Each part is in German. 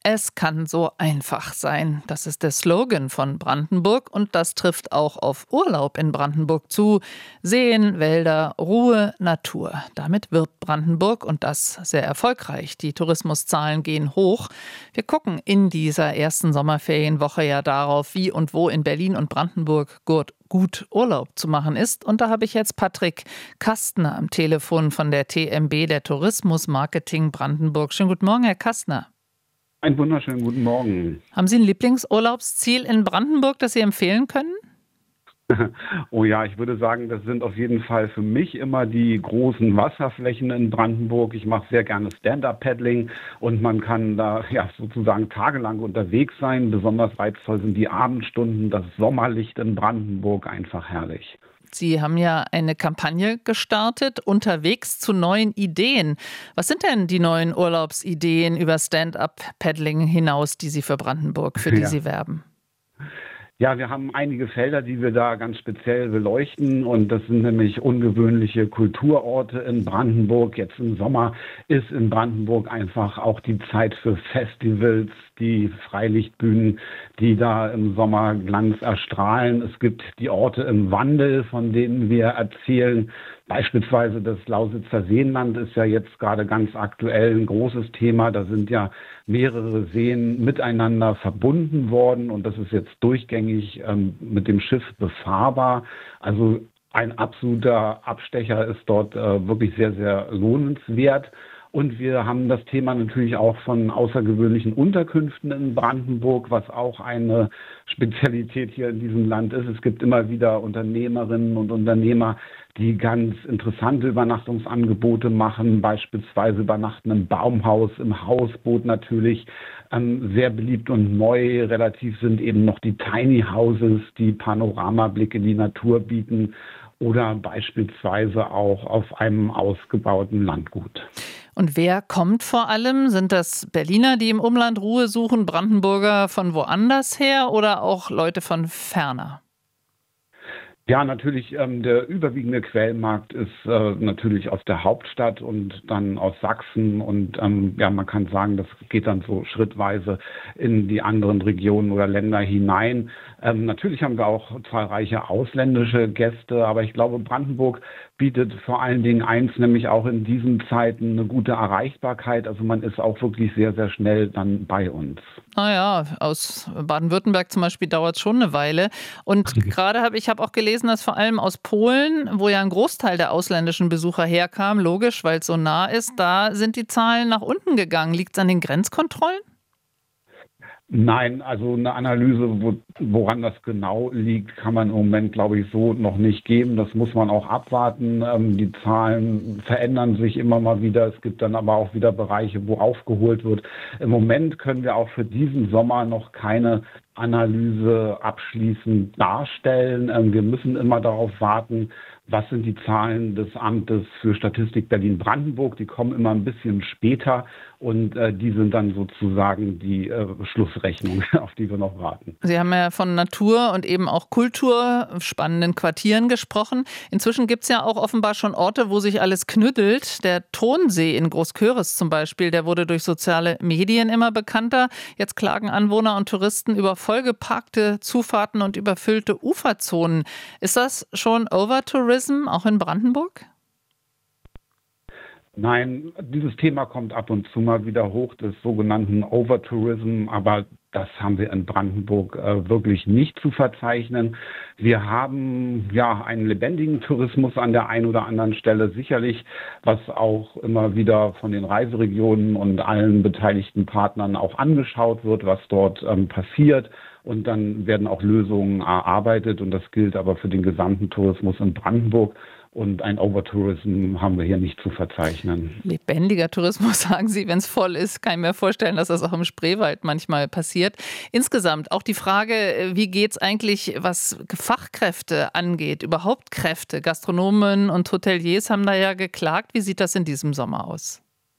Es kann so einfach sein. Das ist der Slogan von Brandenburg und das trifft auch auf Urlaub in Brandenburg zu. Seen, Wälder, Ruhe, Natur. Damit wirbt Brandenburg und das sehr erfolgreich. Die Tourismuszahlen gehen hoch. Wir gucken in dieser ersten Sommerferienwoche ja darauf, wie und wo in Berlin und Brandenburg gut Urlaub zu machen ist. Und da habe ich jetzt Patrick Kastner am Telefon von der TMB, der Tourismus Marketing Brandenburg. Schönen guten Morgen, Herr Kastner. Einen wunderschönen guten Morgen. Haben Sie ein Lieblingsurlaubsziel in Brandenburg, das Sie empfehlen können? Oh ja, ich würde sagen, das sind auf jeden Fall für mich immer die großen Wasserflächen in Brandenburg. Ich mache sehr gerne Stand-Up-Paddling und man kann da ja sozusagen tagelang unterwegs sein. Besonders reizvoll sind die Abendstunden, das Sommerlicht in Brandenburg, einfach herrlich. Sie haben ja eine Kampagne gestartet, unterwegs zu neuen Ideen. Was sind denn die neuen Urlaubsideen über Stand-Up-Paddling hinaus, die Sie für Brandenburg, für die Ja. Sie werben? Ja, wir haben einige Felder, die wir da ganz speziell beleuchten und das sind nämlich ungewöhnliche Kulturorte in Brandenburg. Jetzt im Sommer ist in Brandenburg einfach auch die Zeit für Festivals, die Freilichtbühnen, die da im Sommer Glanz erstrahlen. Es gibt die Orte im Wandel, von denen wir erzählen. Beispielsweise das Lausitzer Seenland ist ja jetzt gerade ganz aktuell ein großes Thema. Da sind ja mehrere Seen miteinander verbunden worden und das ist jetzt durchgängig mit dem Schiff befahrbar. Also ein absoluter Abstecher ist dort wirklich sehr, sehr lohnenswert. Und wir haben das Thema natürlich auch von außergewöhnlichen Unterkünften in Brandenburg, was auch eine Spezialität hier in diesem Land ist. Es gibt immer wieder Unternehmerinnen und Unternehmer, die ganz interessante Übernachtungsangebote machen, beispielsweise übernachten im Baumhaus, im Hausboot natürlich. Sehr beliebt und neu relativ sind eben noch die Tiny Houses, die Panoramablick in die Natur bieten oder beispielsweise auch auf einem ausgebauten Landgut. Und wer kommt vor allem? Sind das Berliner, die im Umland Ruhe suchen, Brandenburger von woanders her oder auch Leute von ferner? Ja, natürlich, der überwiegende Quellmarkt ist natürlich aus der Hauptstadt und dann aus Sachsen und ja, man kann sagen, das geht dann so schrittweise in die anderen Regionen oder Länder hinein. Natürlich haben wir auch zahlreiche ausländische Gäste, aber ich glaube, Brandenburg bietet vor allen Dingen eins, nämlich auch in diesen Zeiten eine gute Erreichbarkeit. Also man ist auch wirklich sehr, sehr schnell dann bei uns. Naja, aus Baden-Württemberg zum Beispiel dauert es schon eine Weile. Und gerade habe ich habe auch gelesen, dass vor allem aus Polen, wo ja ein Großteil der ausländischen Besucher herkam, logisch, weil es so nah ist, da sind die Zahlen nach unten gegangen. Liegt es an den Grenzkontrollen? Nein, also eine Analyse, woran das genau liegt, kann man im Moment, glaube ich, so noch nicht geben. Das muss man auch abwarten. Die Zahlen verändern sich immer mal wieder. Es gibt dann aber auch wieder Bereiche, wo aufgeholt wird. Im Moment können wir auch für diesen Sommer noch keine Analyse abschließend darstellen. Wir müssen immer darauf warten, was sind die Zahlen des Amtes für Statistik Berlin-Brandenburg. Die kommen immer ein bisschen später und die sind dann sozusagen die Schlussrechnung, auf die wir noch warten. Sie haben ja von Natur und eben auch Kultur, spannenden Quartieren gesprochen. Inzwischen gibt es ja auch offenbar schon Orte, wo sich alles knüttelt. Der Tonsee in Großköris zum Beispiel, der wurde durch soziale Medien immer bekannter. Jetzt klagen Anwohner und Touristen über vollgeparkte Zufahrten und überfüllte Uferzonen. Ist das schon Overtourism, auch in Brandenburg? Nein, dieses Thema kommt ab und zu mal wieder hoch, des sogenannten Overtourism, aber das haben wir in Brandenburg wirklich nicht zu verzeichnen. Wir haben ja einen lebendigen Tourismus an der einen oder anderen Stelle sicherlich, was auch immer wieder von den Reiseregionen und allen beteiligten Partnern auch angeschaut wird, was dort passiert. Und dann werden auch Lösungen erarbeitet und das gilt aber für den gesamten Tourismus in Brandenburg. Und ein Overtourism haben wir hier nicht zu verzeichnen. Lebendiger Tourismus, sagen Sie, wenn es voll ist. Kann ich mir vorstellen, dass das auch im Spreewald manchmal passiert. Insgesamt auch die Frage, wie geht es eigentlich, was Fachkräfte angeht, überhaupt Kräfte? Gastronomen und Hoteliers haben da ja geklagt. Wie sieht das in diesem Sommer aus?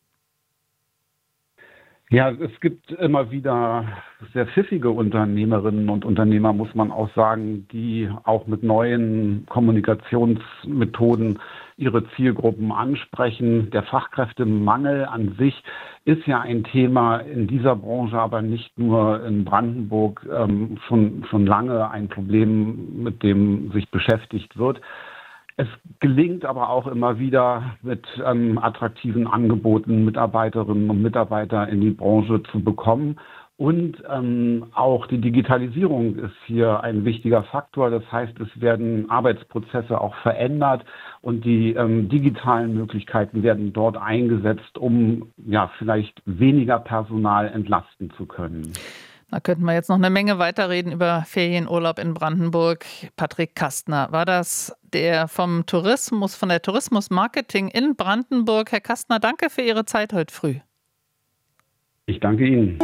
Ja, es gibt immer wieder sehr pfiffige Unternehmerinnen und Unternehmer, muss man auch sagen, die auch mit neuen Kommunikationsmethoden ihre Zielgruppen ansprechen. Der Fachkräftemangel an sich ist ja ein Thema in dieser Branche, aber nicht nur in Brandenburg, schon lange ein Problem, mit dem sich beschäftigt wird. Es gelingt aber auch immer wieder, mit attraktiven Angeboten Mitarbeiterinnen und Mitarbeiter in die Branche zu bekommen. Und auch die Digitalisierung ist hier ein wichtiger Faktor. Das heißt, es werden Arbeitsprozesse auch verändert und die digitalen Möglichkeiten werden dort eingesetzt, um vielleicht weniger Personal entlasten zu können. Da könnten wir jetzt noch eine Menge weiterreden über Ferienurlaub in Brandenburg. Patrick Kastner war das, der von der Tourismusmarketing in Brandenburg. Herr Kastner, danke für Ihre Zeit heute früh. Ich danke Ihnen.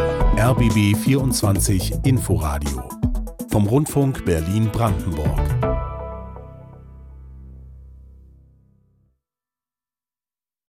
RBB 24 Inforadio vom Rundfunk Berlin-Brandenburg.